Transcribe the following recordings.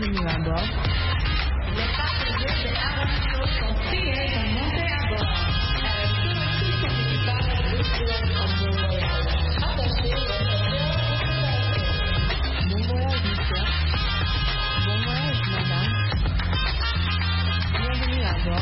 Bienvenue à bord. Les passagers de Aramco sont priés de monter à bord. Tout son équipage retourne en bon voyage. Attachez votre cœur. Bon voyage, monsieur. Bon voyage, madame. Bienvenue à bord.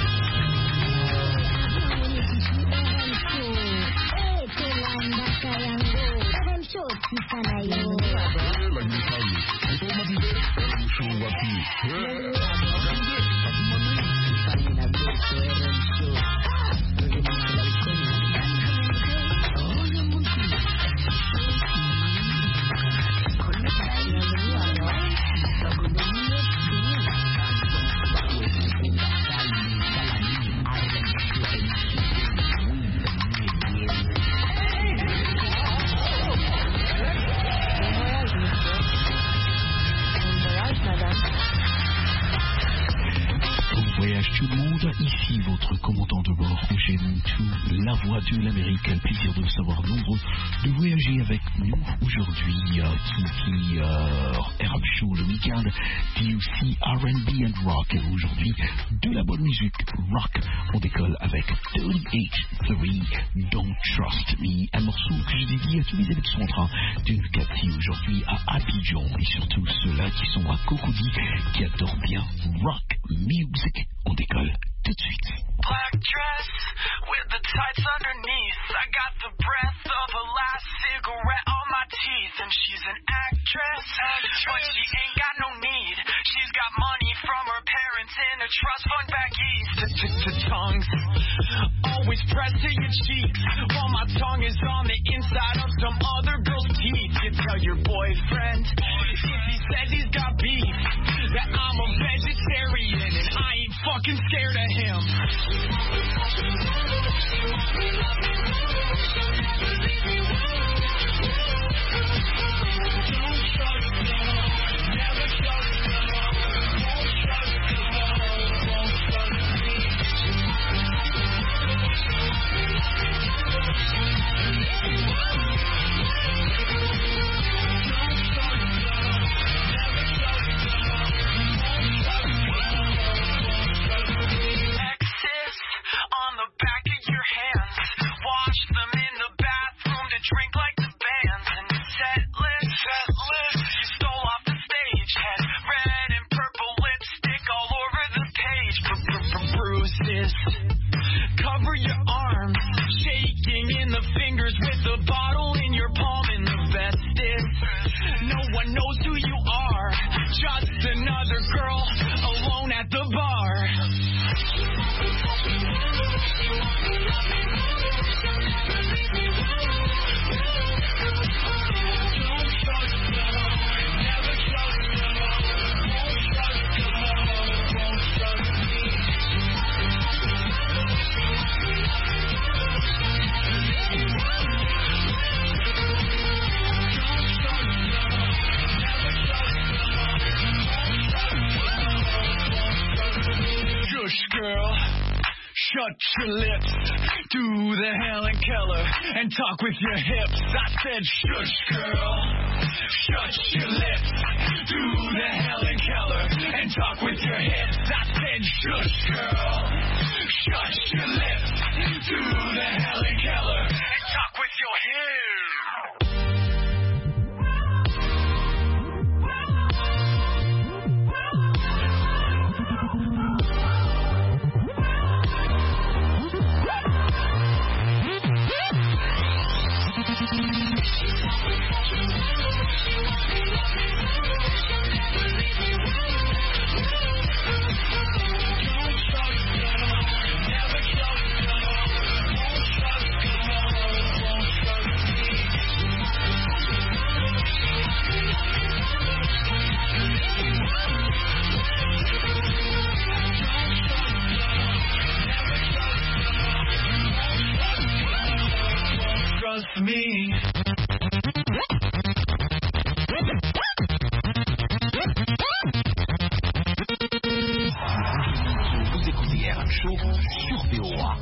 Tout le monde, ici votre commandant de bord, Roger Montou, la voix de l'Amérique, a le plaisir de vous savoir nombreux de voyager avec nous aujourd'hui. Qui Arab Show le week-end, dit aussi R&B and rock. Et aujourd'hui, de la bonne musique rock. On décolle avec 38-3, Don't Trust Me, un morceau que je dédie à tous les élèves qui sont en train de nous capter aujourd'hui à Abidjan et surtout ceux-là qui sont à Cocody, qui adorent bien rock music. On décolle tout de suite. Black dress with the tights underneath. I got the breath of a last cigarette on my teeth. And she's an actress, but she ain't got no need. She's got money from her parents in a trust fund back east. Tongues always pressed to your cheeks, while my tongue is on the inside of some other girl's teeth. You tell your boyfriend if he says he's got beef that I'm a vegetarian and I ain't fucking scared of him. Drink like the bands and set list. You stole off the stage, had red and purple lipstick all over the page. Bruises cover your arms, shaking in the fingers with the bottle in your palm. And the best is no one knows who you are, just another girl alone at the bar. Girl, shut your lips, do the Helen Keller and talk with your hips. I said shush girl, shut your lips, do the Helen Keller and talk with your hips. I said shush girl, shut your lips, do the Helen Keller and talk with your hips. Trust me. Vous écoutez RM Show sur VOA.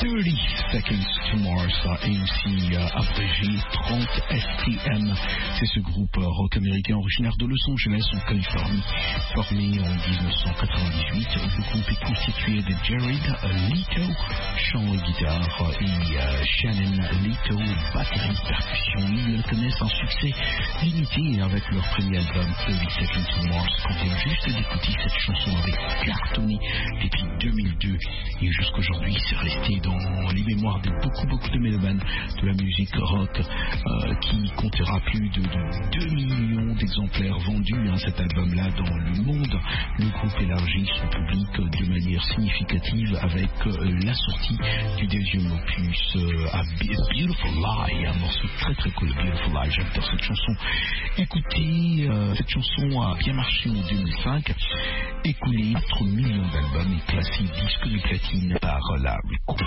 30 Seconds to Mars, et aussi abrégé 30 STM. C'est ce groupe rock américain originaire de Los Angeles en Californie, formé en 1998. Le groupe est constitué de Jared Leto, chant et guitare, et Shannon Leto, batterie, percussion. Ils connaissent un succès limité avec leur premier album 30 Seconds to Mars. Quand on vient juste d'écouter cette chanson avec cartonné depuis 2002 et jusqu'aujourd'hui, c'est resté dans les mémoires de beaucoup de mélomanes de la musique rock, qui comptera plus de 2 millions d'exemplaires vendus, cet album-là, dans le monde. Le groupe élargit son public de manière significative avec la sortie du deuxième opus, A Beautiful Lie, un morceau très cool, Beautiful Lie. J'adore cette chanson. Écoutez, cette chanson a bien marché en 2005, écoulé 4 millions d'albums et classé disque de platine par la Record.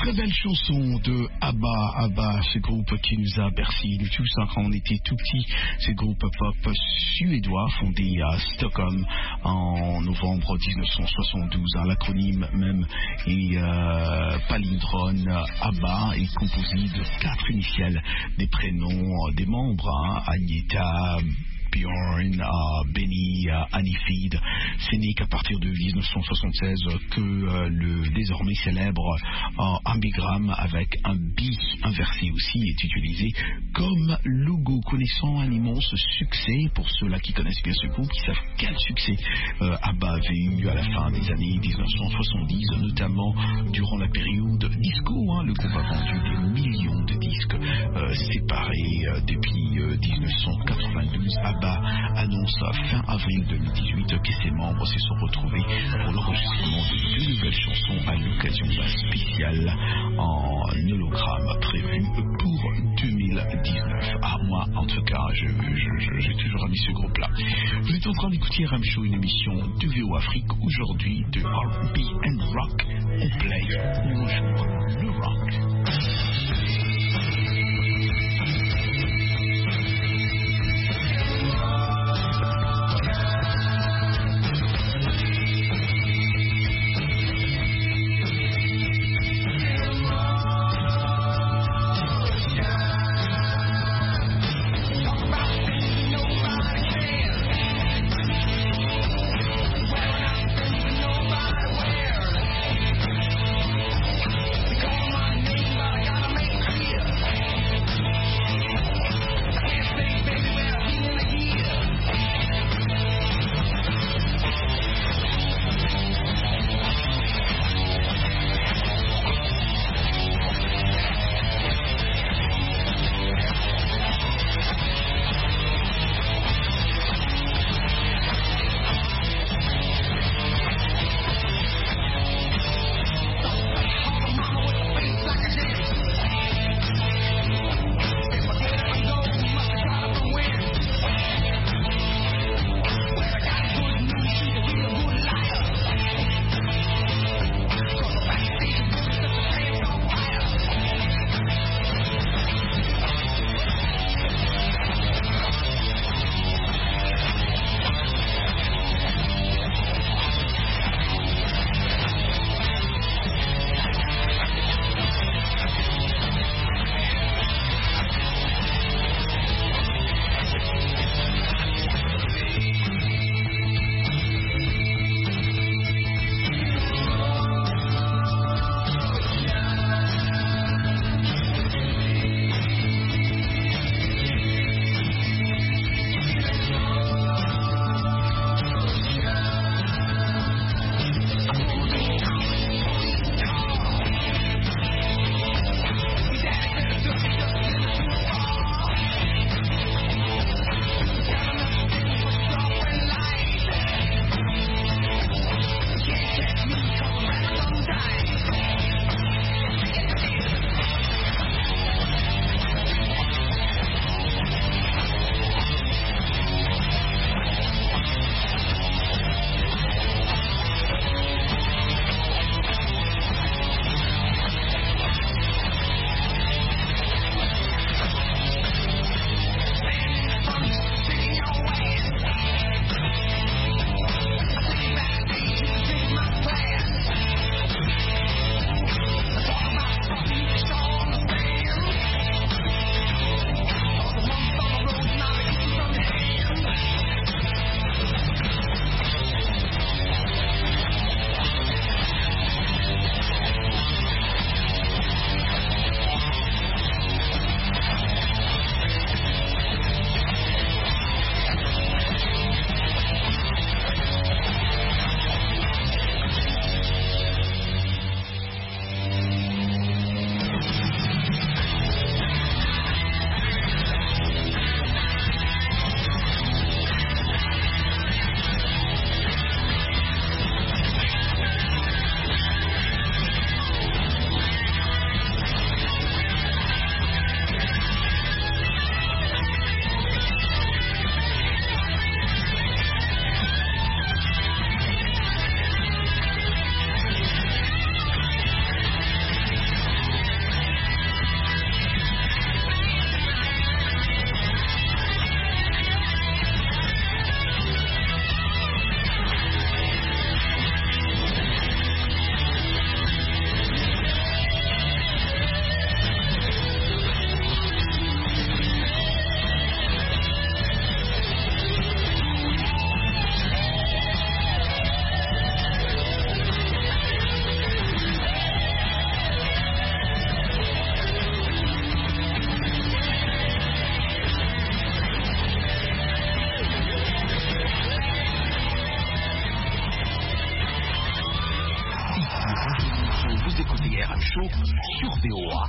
Très belle chanson de ABBA, ce groupe qui nous a bercé nous tous quand on était tout petits, ce groupe pop suédois fondé à Stockholm en novembre 1972. L'acronyme même est palindrome. ABBA est composé de 4 initiales des prénoms des membres, Agneta, Björn, Benny, Anifrid. Ce n'est qu'à partir de 1976 que le désormais célèbre ambigramme avec un bi inversé aussi est utilisé comme logo, connaissant un immense succès. Pour ceux-là qui connaissent bien ce groupe, qui savent quel succès ABBA avait eu à la fin des années 1970, notamment durant la période disco. Le groupe a vendu des millions de disques séparés depuis 1992. ABBA annonce fin avril 2018 que ses membres se sont retrouvés pour l'enregistrement de 2 nouvelles chansons à l'occasion d'un spécial en hologramme prévu pour 2019. Moi, en tout cas, j'ai toujours aimé ce groupe-là. Vous êtes en train d'écouter RM Show, une émission de VO Afrique, aujourd'hui de R&B and Rock. On play, on joue le rock. Because Noah.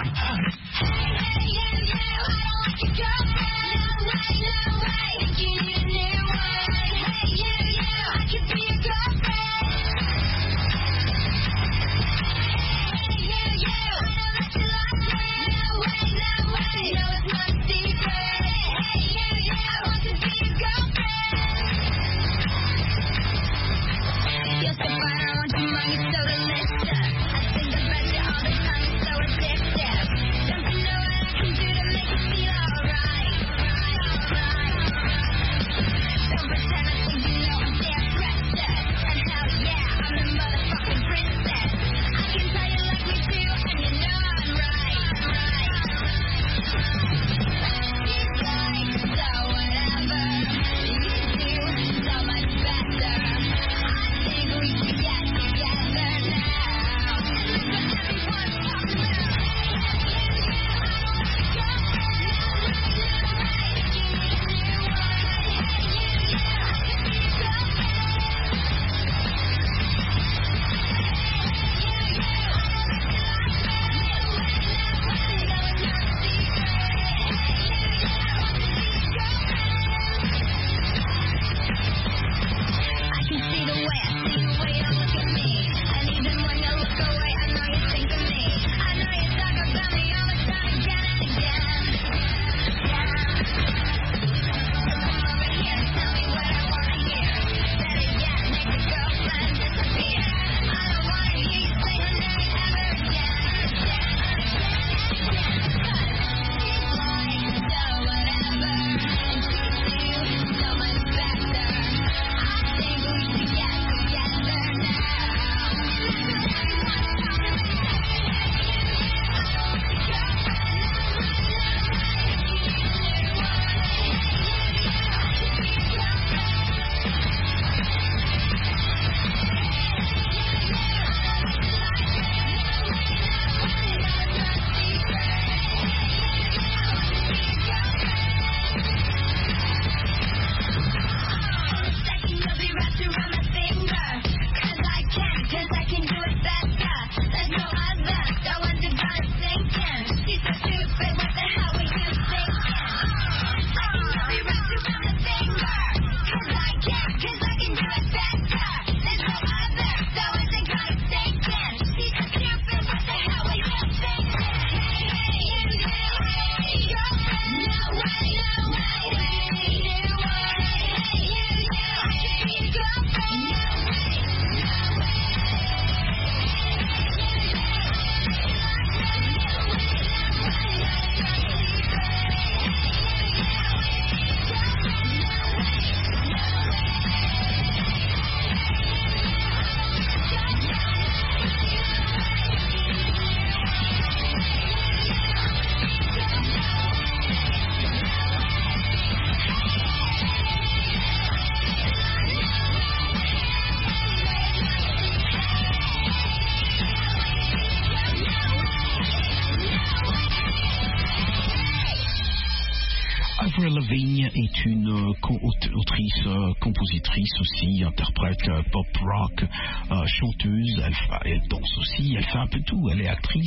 Avril Lavigne est une autrice, compositrice aussi, interprète pop rock, chanteuse, elle danse aussi, elle fait un peu tout, elle est actrice,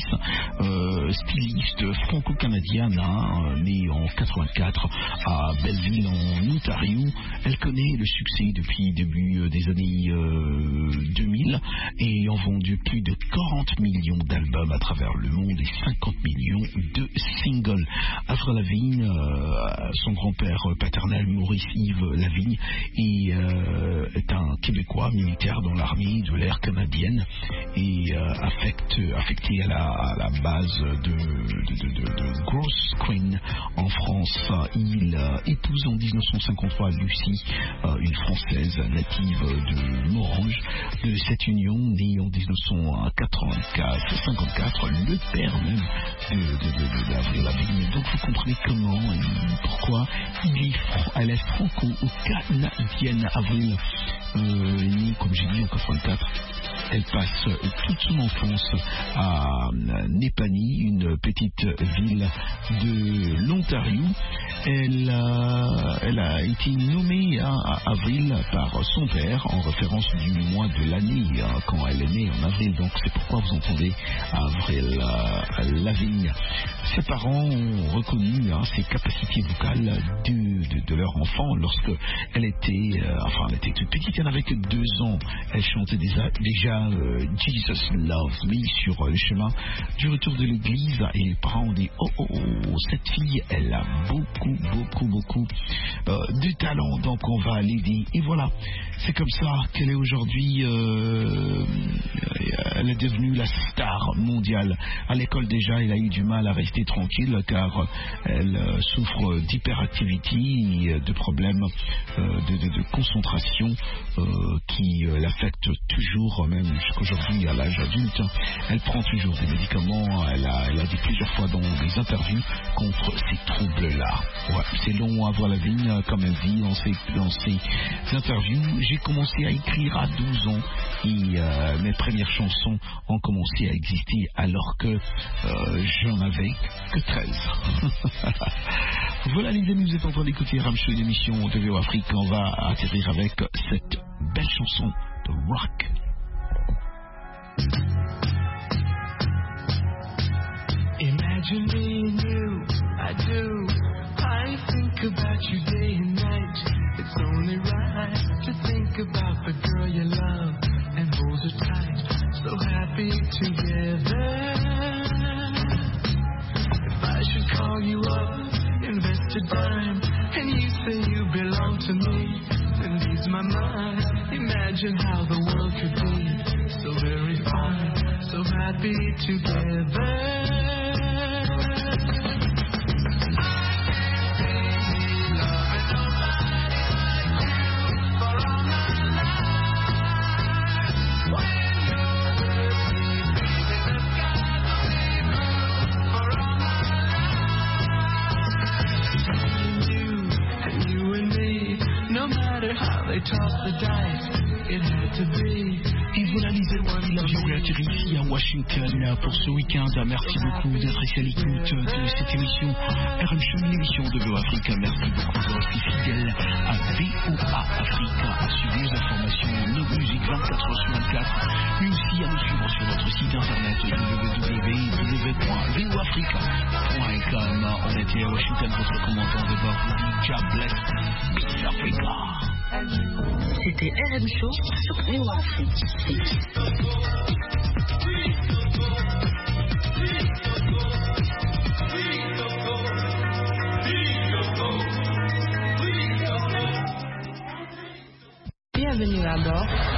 styliste franco-canadienne, née en 84 à Belleville en Ontario. Elle connaît le succès depuis début des années 2000 et en vendu plus de 40 millions d'albums à travers le monde et 50 millions de singles. Avril Lavigne, son grand-père paternel, Maurice Yves Lavigne, est un Québécois militaire dans l'armée de l'air canadienne et affecté à la base de Grosse Queen en France. Il épouse en 1953 Lucie, une Française native de Morange. De cette union, née en 1954, le père même d'Avril Lavigne. Donc vous comprenez comment et pourquoi elle est franco-canadienne. Avril, née, comme j'ai dit, en 84. Elle passe toute son enfance à Népani, une petite ville de l'Ontario. Elle a été nommée à avril par son père en référence du mois de l'année quand elle est née en avril. Donc c'est pourquoi vous entendez Avril Lavigne. Ses parents ont reconnu ses capacités vocales de leur enfant lorsque elle était toute petite. Elle n'avait que 2 ans. Elle chantait déjà Jesus Loves Me sur le chemin du retour de l'église et les parents ont dit cette fille elle a beaucoup de talent, donc on va l'aider. Et voilà, c'est comme ça qu'elle est aujourd'hui. Elle est devenue la star mondiale. À l'école déjà, elle a eu du mal à rester tranquille car elle souffre d'hyperactivité, de problèmes de concentration qui l'affectent toujours, même jusqu'aujourd'hui à l'âge adulte. Elle prend toujours des médicaments. Elle a dit plusieurs fois dans des interviews contre ces troubles-là. Ouais, c'est long à voir la vigne, comme elle dit dans ses interviews. J'ai commencé à écrire à 12 ans et mes premières chansons ont commencé à exister alors que j'en avais que 13. Voilà les amis, vous êtes en train d'écouter Ram Show, une émission de VO Afrique. On va atterrir avec cette belle chanson de rock. Imagine being you, I do. I think about you day and night. It's only right to think about the girl you love and hold her tight. So happy together. If I should call you up, invest a dime, and you say you belong to me, then ease my mind. Imagine how the world could be so very fine, so happy together. Et voilà les amis, l'avion est atterri ici à Washington pour ce week-end. Merci beaucoup d'être ici à l'écoute de cette émission RM Show, une émission de VO Afrique. Merci beaucoup de rester fidèle à VOA Africa, à suivre nos informations, nos musiques 24 heures sur 24, mais aussi à nous suivre sur notre site internet www.voafrica.com. On était à Washington, votre commandant de bord vous dit God bless Miss Africa. C'était RM Show sur VO Afrique. Bienvenue à bord.